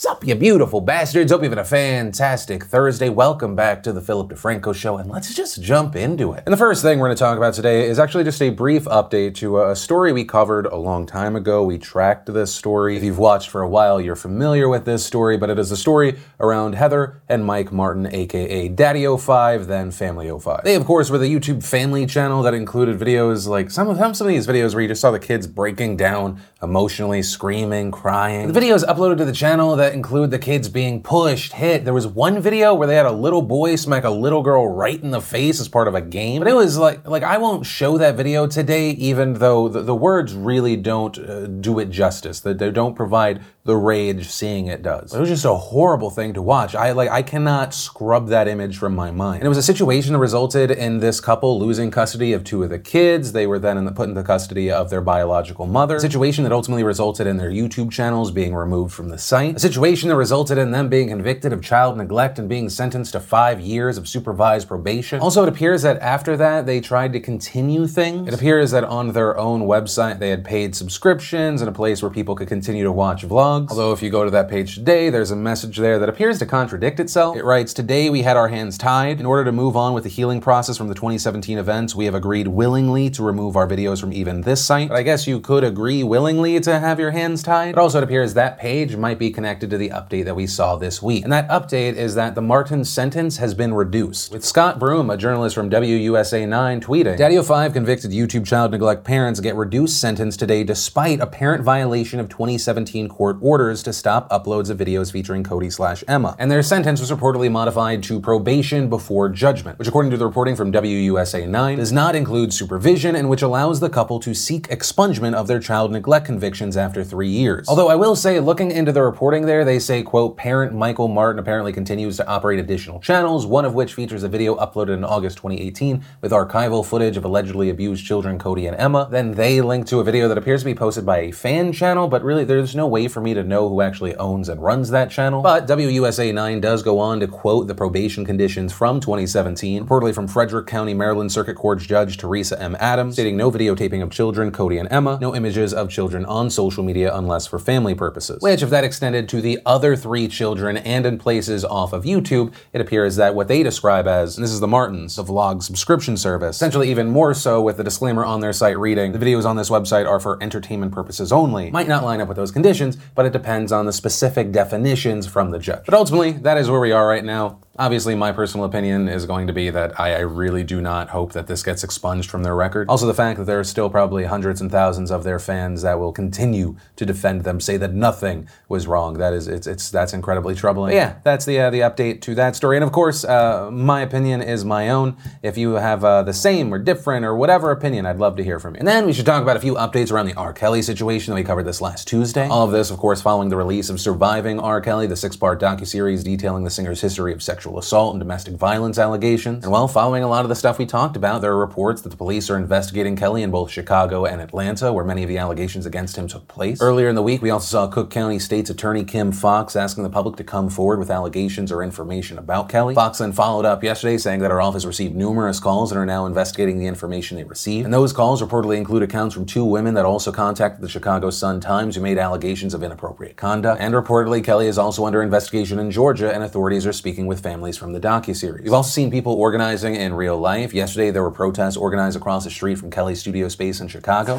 Sup, you beautiful bastards. Hope you've had a fantastic Thursday. Welcome back to the Philip DeFranco Show, and let's just jump into it. And the first thing we're going to talk about today is actually just a brief update to a story we covered a long time ago. We tracked this story. If you've watched for a while, you're familiar with this story, but it is a story around Heather and Mike Martin, aka Daddy05, then Family05. They, of course, were the YouTube family channel that included videos like some of these videos where you just saw the kids breaking down, emotionally screaming, crying. The videos uploaded to the channel that include the kids being pushed, hit. There was one video where they had a little boy smack a little girl right in the face as part of a game. But it was like I won't show that video today, even though the words really don't do it justice. They don't provide the rage seeing it does. It was just a horrible thing to watch. I cannot scrub that image from my mind. And it was a situation that resulted in this couple losing custody of two of the kids. They were then put into custody of their biological mother. A situation that ultimately resulted in their YouTube channels being removed from the site. A situation that resulted in them being convicted of child neglect and being sentenced to 5 years of supervised probation. Also, it appears that after that, they tried to continue things. It appears that on their own website, they had paid subscriptions and a place where people could continue to watch vlogs. Although if you go to that page today, there's a message there that appears to contradict itself. It writes, "Today we had our hands tied. In order to move on with the healing process from the 2017 events, we have agreed willingly to remove our videos from even this site." But I guess you could agree willingly to have your hands tied. But also it appears that page might be connected to the update that we saw this week. And that update is that the Martin sentence has been reduced. With Scott Broom, a journalist from WUSA 9, tweeting, "Daddy05 convicted YouTube child neglect parents get reduced sentence today despite apparent violation of 2017 court orders to stop uploads of videos featuring Cody/Emma. And their sentence was reportedly modified to probation before judgment, which according to the reporting from WUSA 9, does not include supervision and which allows the couple to seek expungement of their child neglect convictions after 3 years. Although I will say, looking into the reporting there, they say, quote, "Parent Michael Martin apparently continues to operate additional channels, one of which features a video uploaded in August 2018 with archival footage of allegedly abused children Cody and Emma." Then they link to a video that appears to be posted by a fan channel, but really there's no way for me to know who actually owns and runs that channel. But WUSA 9 does go on to quote the probation conditions from 2017, reportedly from Frederick County, Maryland Circuit Court Judge Teresa M. Adams, stating no videotaping of children, Cody and Emma, no images of children on social media unless for family purposes. Which, if that extended to the other 3 children and in places off of YouTube, it appears that what they describe as, and this is the Martins, the vlog subscription service, essentially even more so with the disclaimer on their site reading, "The videos on this website are for entertainment purposes only," might not line up with those conditions, but it depends on the specific definitions from the judge. But ultimately, that is where we are right now. Obviously, my personal opinion is going to be that I really do not hope that this gets expunged from their record. Also, the fact that there are still probably hundreds and thousands of their fans that will continue to defend them, say that nothing was wrong. That's incredibly troubling. But yeah, that's the update to that story. And of course, my opinion is my own. If you have the same or different or whatever opinion, I'd love to hear from you. And then we should talk about a few updates around the R. Kelly situation that we covered this last Tuesday. All of this, of course, following the release of Surviving R. Kelly, the 6-part docuseries detailing the singer's history of sexual assault and domestic violence allegations. And while following a lot of the stuff we talked about, there are reports that the police are investigating Kelly in both Chicago and Atlanta, where many of the allegations against him took place. Earlier in the week, we also saw Cook County State's Attorney Kim Fox asking the public to come forward with allegations or information about Kelly. Fox then followed up yesterday saying that her office received numerous calls and are now investigating the information they received. And those calls reportedly include accounts from 2 women that also contacted the Chicago Sun-Times who made allegations of inappropriate conduct. And reportedly, Kelly is also under investigation in Georgia, and authorities are speaking with families from the docuseries. We've also seen people organizing in real life. Yesterday, there were protests organized across the street from Kelly's studio space in Chicago.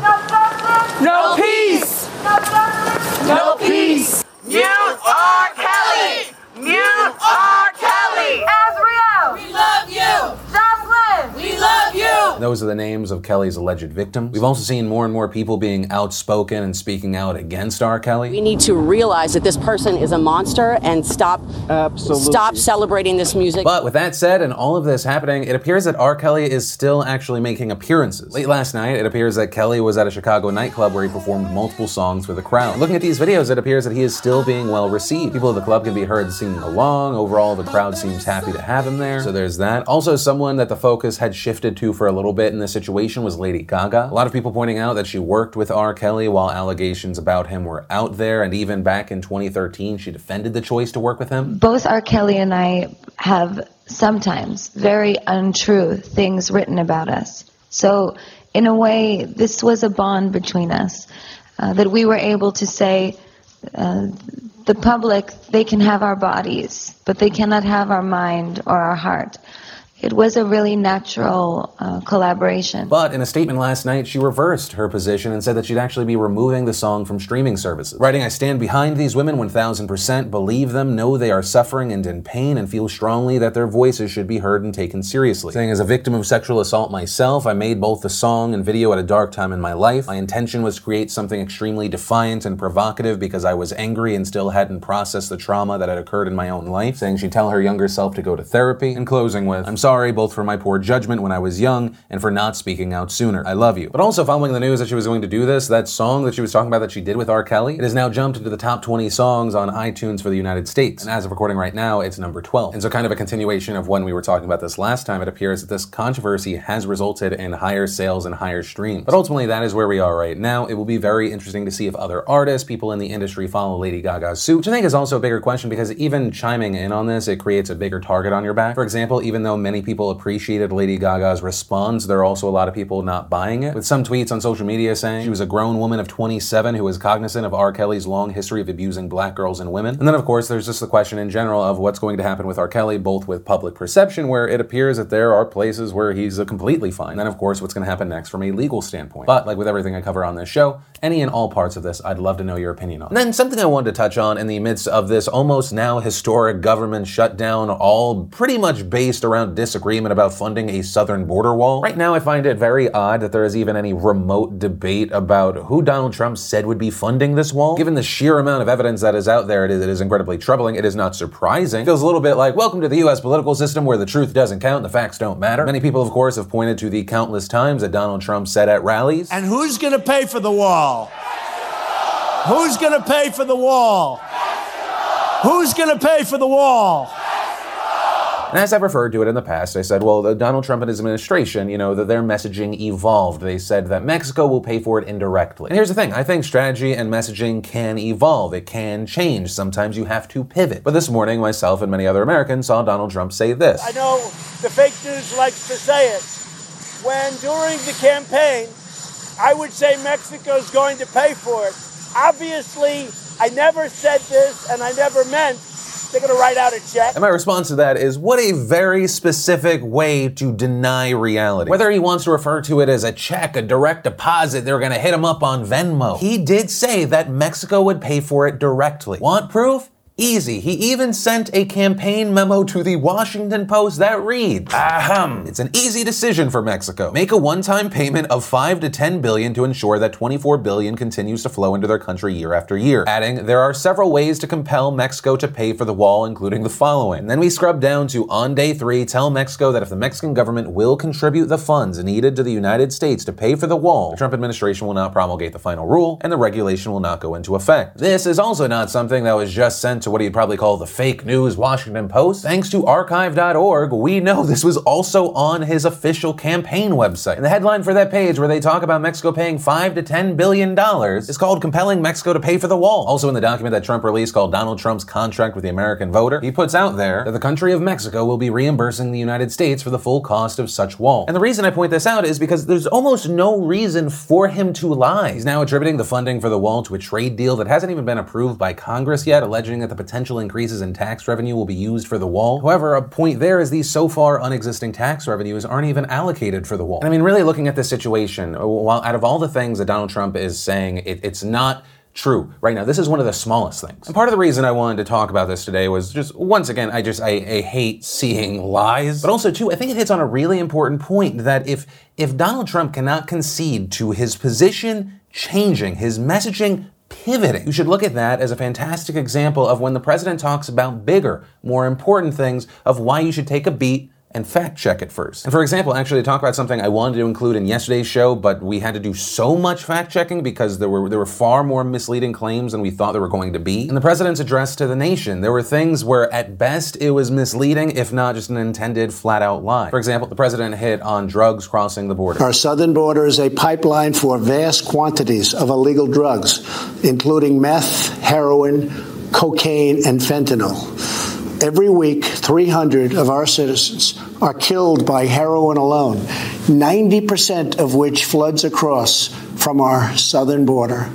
No peace! No peace! Mute R. Kelly! Mute R. Kelly! Azriel! We love you! John Glenn! We love you! Those are the names of Kelly's alleged victims. We've also seen more and more people being outspoken and speaking out against R. Kelly. We need to realize that this person is a monster and stop celebrating this music. But with that said, and all of this happening, it appears that R. Kelly is still actually making appearances. Late last night, it appears that Kelly was at a Chicago nightclub where he performed multiple songs for the crowd. And looking at these videos, it appears that he is still being well received. People at the club can be heard singing along. Overall, the crowd seems happy to have him there. So there's that. Also, someone that the focus had shifted to for a little bit in this situation was Lady Gaga. A lot of people pointing out that she worked with R. Kelly while allegations about him were out there, and even back in 2013, she defended the choice to work with him. Both R. Kelly and I have sometimes very untrue things written about us. So, in a way, this was a bond between us, that we were able to say the public, they can have our bodies, but they cannot have our mind or our heart. It was a really natural collaboration. But in a statement last night, she reversed her position and said that she'd actually be removing the song from streaming services. Writing, "I stand behind these women 1000%, believe them, know they are suffering and in pain, and feel strongly that their voices should be heard and taken seriously. Saying, as a victim of sexual assault myself, I made both the song and video at a dark time in my life. My intention was to create something extremely defiant and provocative because I was angry and still hadn't processed the trauma that had occurred in my own life." Saying she'd tell her younger self to go to therapy. And closing with, "I'm sorry both for my poor judgment when I was young and for not speaking out sooner. I love you." But also, following the news that she was going to do this, that song that she was talking about that she did with R. Kelly, it has now jumped into the top 20 songs on iTunes for the United States. And as of recording right now, it's number 12. And so kind of a continuation of when we were talking about this last time, it appears that this controversy has resulted in higher sales and higher streams. But ultimately, that is where we are right now. It will be very interesting to see if other artists, people in the industry, follow Lady Gaga's suit, which I think is also a bigger question because even chiming in on this, it creates a bigger target on your back. For example, even though many people appreciated Lady Gaga's response, there are also a lot of people not buying it, with some tweets on social media saying she was a grown woman of 27 who was cognizant of R. Kelly's long history of abusing black girls and women. And then, of course, there's just the question in general of what's going to happen with R. Kelly, both with public perception, where it appears that there are places where he's completely fine, and then, of course, what's going to happen next from a legal standpoint. But, like with everything I cover on this show, any and all parts of this, I'd love to know your opinion on. And then something I wanted to touch on in the midst of this almost now historic government shutdown, all pretty much based around disagreement about funding a southern border wall. Right now, I find it very odd that there is even any remote debate about who Donald Trump said would be funding this wall. Given the sheer amount of evidence that is out there, it is incredibly troubling. It is not surprising. It feels a little bit like, welcome to the U.S. political system where the truth doesn't count, the facts don't matter. Many people, of course, have pointed to the countless times that Donald Trump said at rallies, "And who's going to pay for the wall? Who's going to pay for the wall? Who's going to pay for the wall?" And as I've referred to it in the past, I said, well, Donald Trump and his administration, that their messaging evolved. They said that Mexico will pay for it indirectly. And here's the thing. I think strategy and messaging can evolve. It can change. Sometimes you have to pivot. But this morning, myself and many other Americans saw Donald Trump say this. I know the fake news likes to say it. When during the campaign, I would say Mexico's going to pay for it. Obviously, I never said this and I never meant they're going to write out a check. And my response to that is, what a very specific way to deny reality. Whether he wants to refer to it as a check, a direct deposit, they're going to hit him up on Venmo. He did say that Mexico would pay for it directly. Want proof? Easy. He even sent a campaign memo to the Washington Post that reads, it's an easy decision for Mexico. Make a one-time payment of $5 to $10 billion to ensure that $24 billion continues to flow into their country year after year. Adding, there are several ways to compel Mexico to pay for the wall, including the following. And then we scrub down to, on day 3, tell Mexico that if the Mexican government will contribute the funds needed to the United States to pay for the wall, the Trump administration will not promulgate the final rule, and the regulation will not go into effect. This is also not something that was just sent to what you'd probably call the fake news Washington Post. Thanks to archive.org, we know this was also on his official campaign website. And the headline for that page where they talk about Mexico paying $5 to $10 billion is called Compelling Mexico to Pay for the Wall. Also in the document that Trump released called Donald Trump's Contract with the American Voter, he puts out there that the country of Mexico will be reimbursing the United States for the full cost of such wall. And the reason I point this out is because there's almost no reason for him to lie. He's now attributing the funding for the wall to a trade deal that hasn't even been approved by Congress yet, alleging that the potential increases in tax revenue will be used for the wall. However, a point there is these so far unexisting tax revenues aren't even allocated for the wall. And I mean, really looking at this situation, while out of all the things that Donald Trump is saying, it's not true right now. This is one of the smallest things. And part of the reason I wanted to talk about this today was just, once again, I hate seeing lies. But also, too, I think it hits on a really important point that if Donald Trump cannot concede to his position changing, his messaging pivoting, you should look at that as a fantastic example of when the president talks about bigger, more important things, of why you should take a beat and fact check it first. And for example, actually to talk about something I wanted to include in yesterday's show, but we had to do so much fact checking because there were far more misleading claims than we thought there were going to be. In the president's address to the nation, there were things where at best it was misleading, if not just an intended flat out lie. For example, the president hit on drugs crossing the border. Our southern border is a pipeline for vast quantities of illegal drugs, including meth, heroin, cocaine, and fentanyl. Every week, 300 of our citizens are killed by heroin alone, 90% of which floods across from our southern border.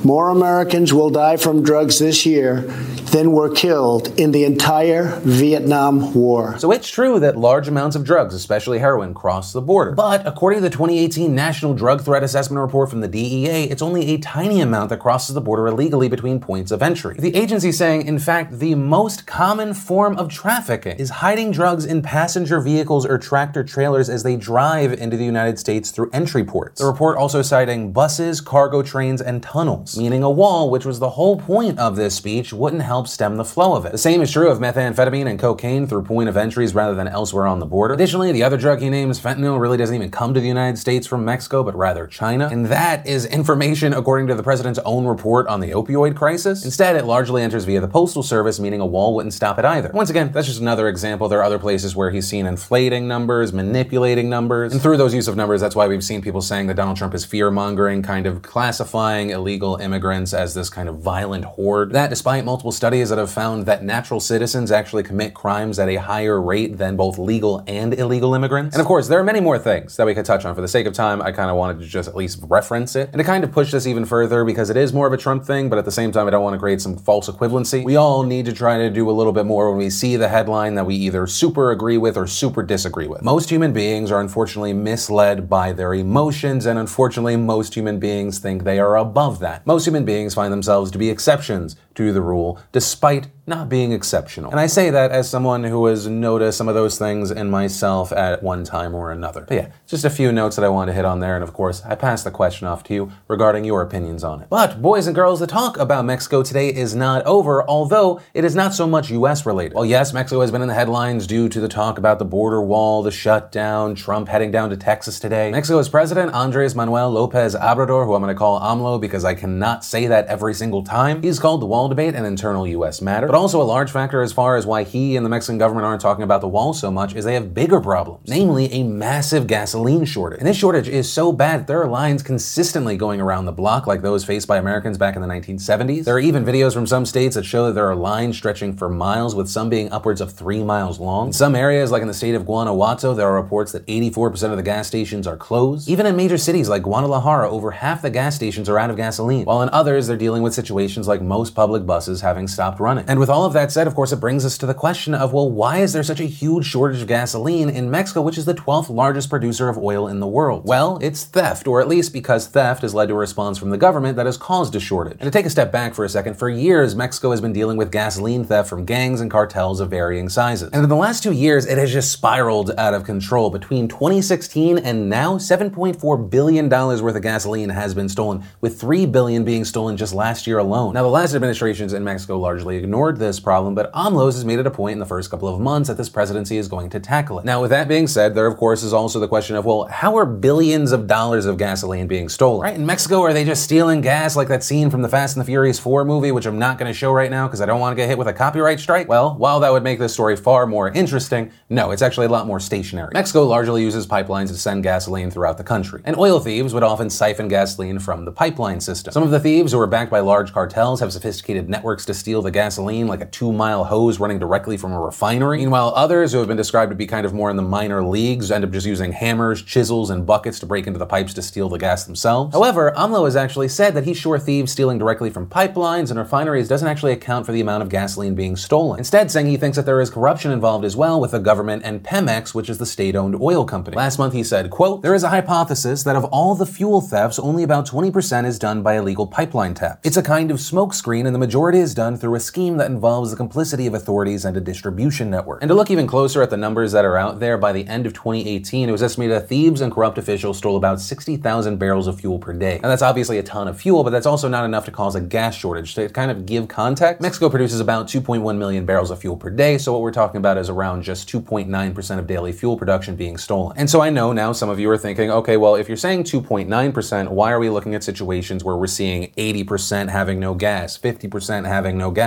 more Americans will die from drugs this year than were killed in the entire Vietnam War. So it's true that large amounts of drugs, especially heroin, cross the border. But according to the 2018 National Drug Threat Assessment Report from the DEA, it's only a tiny amount that crosses the border illegally between points of entry. The agency saying, in fact, the most common form of trafficking is hiding drugs in passenger vehicles or tractor trailers as they drive into the United States through entry ports. The report also citing buses, cargo trains, and tunnels, meaning a wall, which was the whole point of this speech, wouldn't help stem the flow of it. The same is true of methamphetamine and cocaine through point of entries rather than elsewhere on the border. Additionally, the other drug he names, fentanyl, really doesn't even come to the United States from Mexico, but rather China. And that is information according to the president's own report on the opioid crisis. Instead, it largely enters via the Postal Service, meaning a wall wouldn't stop it either. Once again, that's just another example. There are other places where he's seen inflating numbers, manipulating numbers, and through those use of numbers, that's why we've seen people saying that Donald Trump is fear-mongering, kind of classifying illegal immigrants as this kind of violent horde. That despite multiple studies that have found that natural citizens actually commit crimes at a higher rate than both legal and illegal immigrants. And of course, there are many more things that we could touch on. For the sake of time, I kind of wanted to just at least reference it. And to kind of push this even further, because it is more of a Trump thing, but at the same time, I don't want to create some false equivalency. We all need to try to do a little bit more when we see the headline that we either super agree with or super disagree with. Most human beings are unfortunately misled by their emotions, and unfortunately, most human beings think they are above that. Most human beings find themselves to be exceptions to the rule, despite not being exceptional. And I say that as someone who has noticed some of those things in myself at one time or another. But yeah, just a few notes that I want to hit on there, and of course, I pass the question off to you regarding your opinions on it. But boys and girls, the talk about Mexico today is not over, although it is not so much US related. Well, yes, Mexico has been in the headlines due to the talk about the border wall, the shutdown, Trump heading down to Texas today. Mexico's president, Andres Manuel Lopez Obrador, who I'm going to call AMLO because I cannot say that every single time, he's called the wall debate an internal US matter. But also a large factor as far as why he and the Mexican government aren't talking about the wall so much is they have bigger problems, namely a massive gasoline shortage. And this shortage is so bad that there are lines consistently going around the block like those faced by Americans back in the 1970s. There are even videos from some states that show that there are lines stretching for miles, with some being upwards of 3 miles long. In some areas, like in the state of Guanajuato, there are reports that 84% of the gas stations are closed. Even in major cities like Guadalajara, over half the gas stations are out of gasoline, while in others, they're dealing with situations like most public buses having stopped running. And with all of that said, of course, it brings us to the question of, well, why is there such a huge shortage of gasoline in Mexico, which is the 12th largest producer of oil in the world? Well, it's theft, or at least because theft has led to a response from the government that has caused a shortage. And to take a step back for a second, for years, Mexico has been dealing with gasoline theft from gangs and cartels of varying sizes. And in the last 2 years, it has just spiraled out of control. Between 2016 and now, $7.4 billion worth of gasoline has been stolen, with $3 billion being stolen just last year alone. Now, the last administrations in Mexico largely ignored this problem, but AMLO's has made it a point in the first couple of months that this presidency is going to tackle it. Now, with that being said, there of course is also the question of, well, how are billions of dollars of gasoline being stolen? Right? In Mexico, are they just stealing gas like that scene from the Fast and the Furious 4 movie, which I'm not going to show right now because I don't want to get hit with a copyright strike? Well, while that would make this story far more interesting, no, it's actually a lot more stationary. Mexico largely uses pipelines to send gasoline throughout the country, and oil thieves would often siphon gasoline from the pipeline system. Some of the thieves, who are backed by large cartels, have sophisticated networks to steal the gasoline, like a 2-mile hose running directly from a refinery. Meanwhile, others, who have been described to be kind of more in the minor leagues, end up just using hammers, chisels, and buckets to break into the pipes to steal the gas themselves. However, AMLO has actually said that he's sure thieves stealing directly from pipelines and refineries doesn't actually account for the amount of gasoline being stolen. Instead, saying he thinks that there is corruption involved as well with the government and Pemex, which is the state-owned oil company. Last month he said, quote, "There is a hypothesis that of all the fuel thefts, only about 20% is done by illegal pipeline taps. It's a kind of smokescreen, and the majority is done through a scheme that involves the complicity of authorities and a distribution network." And to look even closer at the numbers that are out there, by the end of 2018, it was estimated that thieves and corrupt officials stole about 60,000 barrels of fuel per day. Now that's obviously a ton of fuel, but that's also not enough to cause a gas shortage. To kind of give context, Mexico produces about 2.1 million barrels of fuel per day, so what we're talking about is around just 2.9% of daily fuel production being stolen. And so I know now some of you are thinking, okay, well, if you're saying 2.9%, why are we looking at situations where we're seeing 80% having no gas, 50% having no gas? Well, that's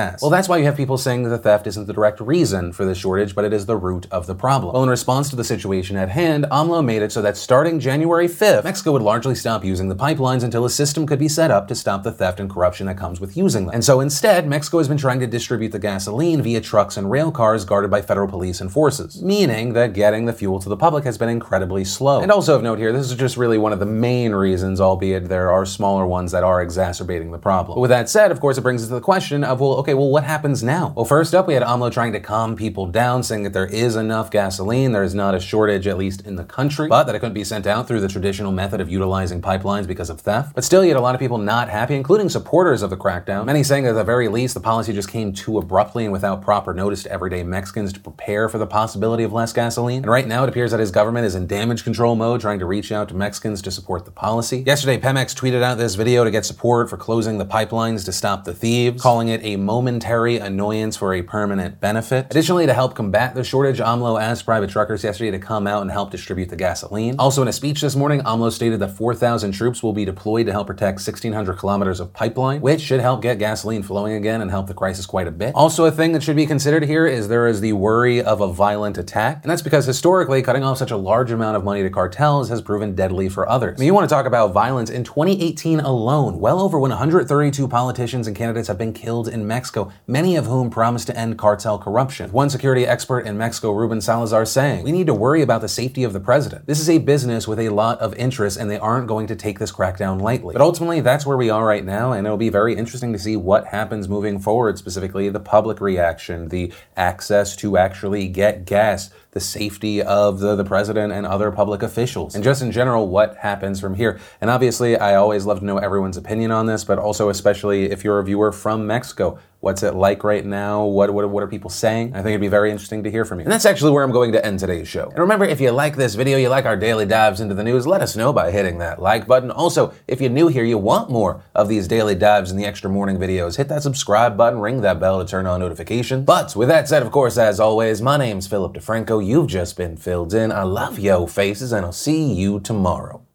that's why you have people saying that the theft isn't the direct reason for the shortage, but it is the root of the problem. Well, in response to the situation at hand, AMLO made it so that starting January 5th, Mexico would largely stop using the pipelines until a system could be set up to stop the theft and corruption that comes with using them. And so instead, Mexico has been trying to distribute the gasoline via trucks and rail cars guarded by federal police and forces, meaning that getting the fuel to the public has been incredibly slow. And also of note here, this is just really one of the main reasons, albeit there are smaller ones that are exacerbating the problem. But with that said, of course, it brings us to the question of, well, what happens now? Well, first up, we had AMLO trying to calm people down, saying that there is enough gasoline, there is not a shortage, at least in the country, but that it couldn't be sent out through the traditional method of utilizing pipelines because of theft. But still, you had a lot of people not happy, including supporters of the crackdown, many saying that at the very least, the policy just came too abruptly and without proper notice to everyday Mexicans to prepare for the possibility of less gasoline. And right now, it appears that his government is in damage control mode, trying to reach out to Mexicans to support the policy. Yesterday, Pemex tweeted out this video to get support for closing the pipelines to stop the thieves, calling it a momentary annoyance for a permanent benefit. Additionally, to help combat the shortage, AMLO asked private truckers yesterday to come out and help distribute the gasoline. Also, in a speech this morning, AMLO stated that 4,000 troops will be deployed to help protect 1,600 kilometers of pipeline, which should help get gasoline flowing again and help the crisis quite a bit. Also, a thing that should be considered here is there is the worry of a violent attack, and that's because historically, cutting off such a large amount of money to cartels has proven deadly for others. I mean, you want to talk about violence, in 2018 alone, well over 132 politicians and candidates have been killed in Mexico, many of whom promised to end cartel corruption. One security expert in Mexico, Ruben Salazar, saying, "We need to worry about the safety of the president. This is a business with a lot of interest and they aren't going to take this crackdown lightly." But ultimately, that's where we are right now, and it'll be very interesting to see what happens moving forward, specifically the public reaction, the access to actually get gas, the safety of the president and other public officials, and just in general, what happens from here. And obviously, I always love to know everyone's opinion on this, but also especially if you're a viewer from Mexico. What's it like right now? What are people saying? I think it'd be very interesting to hear from you. And that's actually where I'm going to end today's show. And remember, if you like this video, you like our daily dives into the news, let us know by hitting that like button. Also, if you're new here, you want more of these daily dives and the extra morning videos, hit that subscribe button, ring that bell to turn on notifications. But with that said, of course, as always, my name's Philip DeFranco. You've just been filled in. I love yo faces, and I'll see you tomorrow.